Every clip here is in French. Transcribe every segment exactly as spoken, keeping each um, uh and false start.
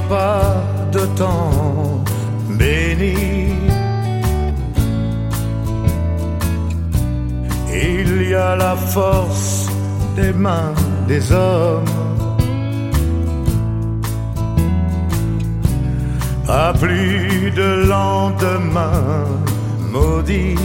pas de temps béni. Il y a la force des mains des hommes. Pas plus de lendemain maudit.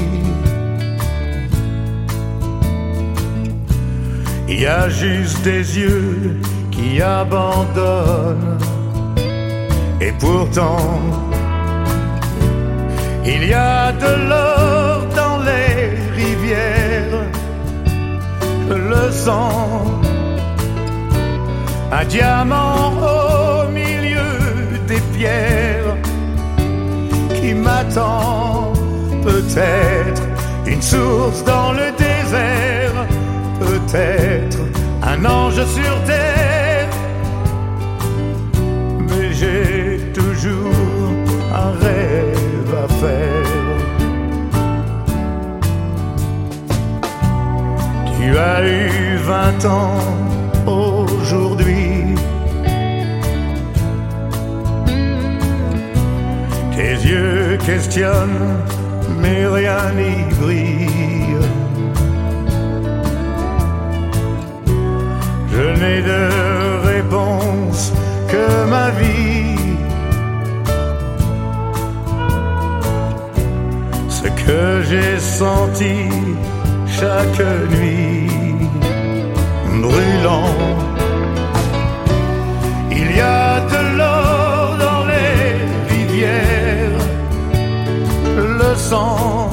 Il y a juste des yeux qui abandonnent. Et pourtant, il y a de l'or dans les rivières. Je le sens, un diamant au milieu des pierres qui m'attend. Peut-être une source dans le désert, peut-être un ange sur terre. Mais j'ai toujours un rêve à faire. Tu as eu vingt ans aujourd'hui. Tes yeux questionnent, mais rien n'y brille. Je n'ai de réponse que ma vie. Ce que j'ai senti chaque nuit brûlant. Il y a de l'or dans les rivières. Je le sens,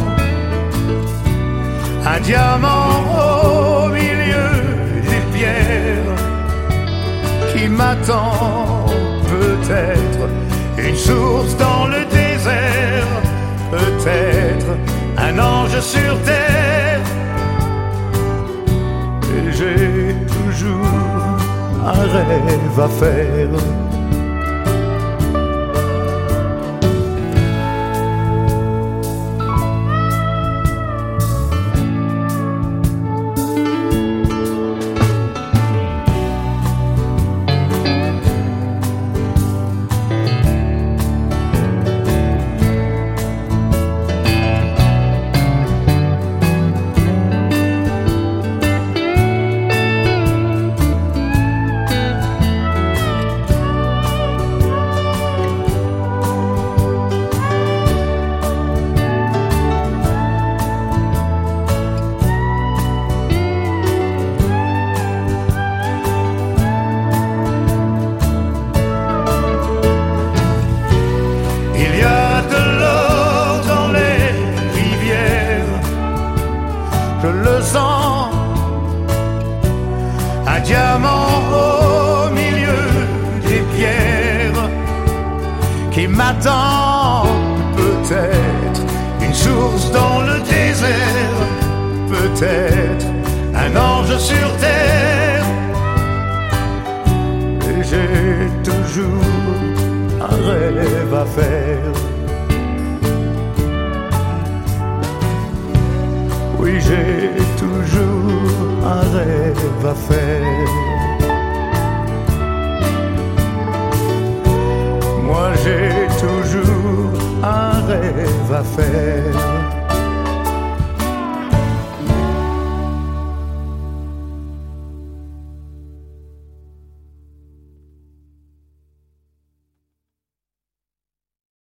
un diamant au milieu des pierres qui m'attend. Peut-être une source dans le désert, peut-être un ange sur terre. Et j'ai toujours un rêve à faire. Je le sens, un diamant au milieu des pierres qui m'attend. Peut-être une source dans le désert, peut-être un ange sur terre. Et j'ai toujours un rêve à faire. Oui, j'ai toujours un rêve à faire. Moi, j'ai toujours un rêve à faire.